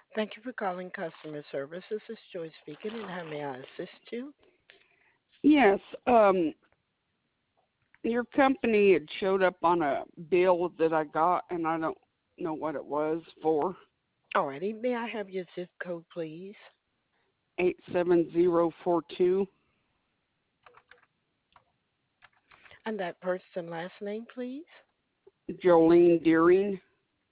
Thank you for calling customer service. This is Joy speaking, and how may I assist you? Yes, your company had showed up on a bill that I got, and I don't know what it was for. Alrighty, may I have your zip code, please? 87042. And that first and last name, please? Jolene Deering,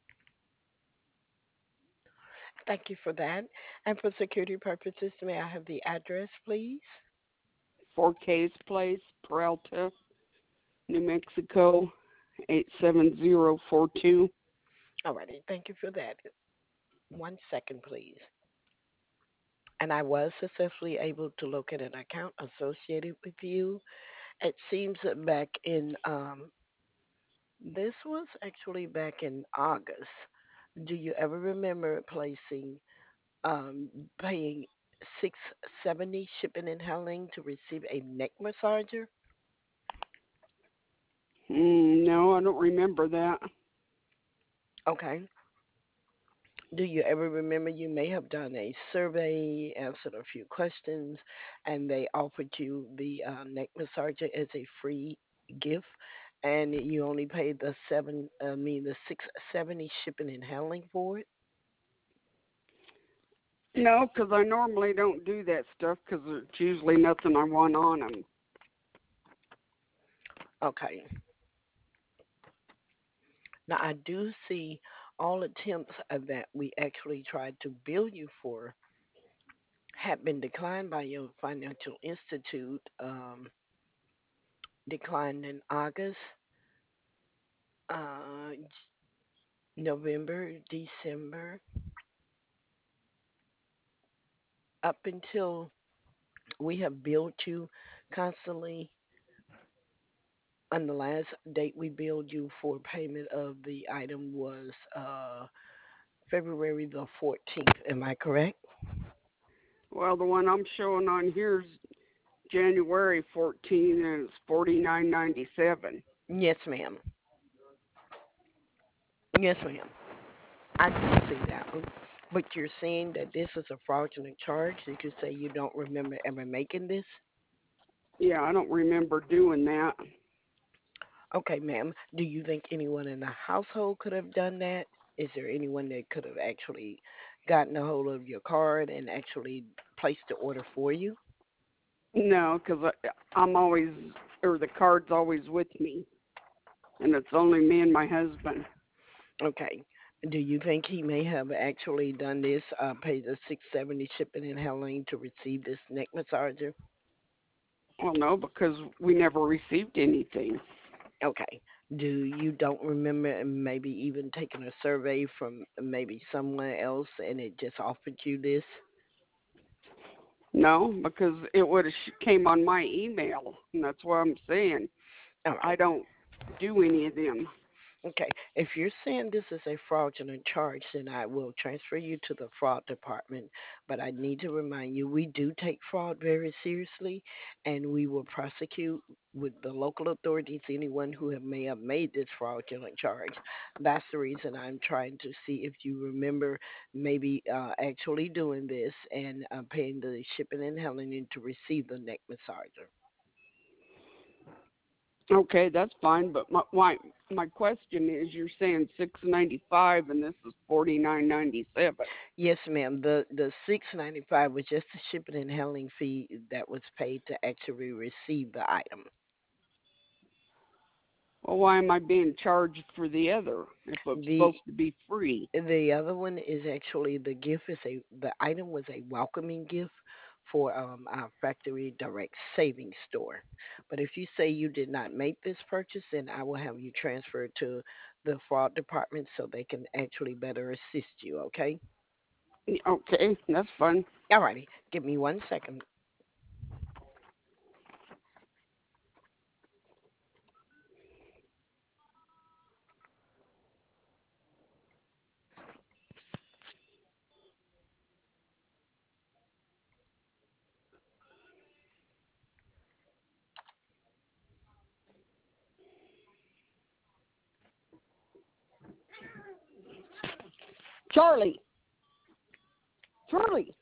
Thank you for that. And for security purposes, may I have the address, please? 4K's Place, Peralta, New Mexico, 87042. Alrighty, thank you for that. 1 second, please. And I was successfully able to locate an account associated with you. It seems that this was actually back in August. Do you ever remember paying 670 shipping and handling to receive a neck massager? No, I don't remember that. Okay. Do you ever remember you may have done a survey, answered a few questions, and they offered you the neck massager as a free gift, and you only paid the 670 shipping and handling for it? No, because I normally don't do that stuff because it's usually nothing I want on them. Okay. Now I do see all attempts that we actually tried to bill you for had been declined by your financial institute, declined in August, November, December, up until we have billed you constantly. On the last date we billed you for payment of the item was February the 14th. Am I correct? Well, the one I'm showing on here is January 14, and it's 49.97. Yes, ma'am. Yes, ma'am. I do see that one. But you're saying that this is a fraudulent charge. You could say you don't remember ever making this. Yeah, I don't remember doing that. Okay, ma'am. Do you think anyone in the household could have done that? Is there anyone that could have actually gotten a hold of your card and actually placed the order for you? No, because I'm always, or the card's always with me, and it's only me and my husband. Okay. Do you think he may have actually done this, paid the 670 shipping and handling to receive this neck massager? Well, no, because we never received anything. Okay. Do you don't remember maybe even taking a survey from maybe someone else and it just offered you this? No, because it would have came on my email, and that's what I'm saying. All I right. don't do any of them. Okay. If you're saying this is a fraudulent charge, then I will transfer you to the fraud department. But I need to remind you, we do take fraud very seriously, and we will prosecute with the local authorities anyone who may have made this fraudulent charge. That's the reason I'm trying to see if you remember maybe actually doing this and paying the shipping and handling to receive the neck massager. Okay, that's fine. But my question is, you're saying 6.95, and this is 49.97. Yes, ma'am. The 695 was just the shipping and handling fee that was paid to actually receive the item. Well, why am I being charged for the other if it's The supposed to be free? the other one is actually the item was a welcoming gift for our factory direct savings store. But if you say you did not make this purchase, then I will have you transferred to the fraud department so they can actually better assist you. Okay. Okay, that's fine. Alrighty. Give me 1 second. Charlie, Charlie,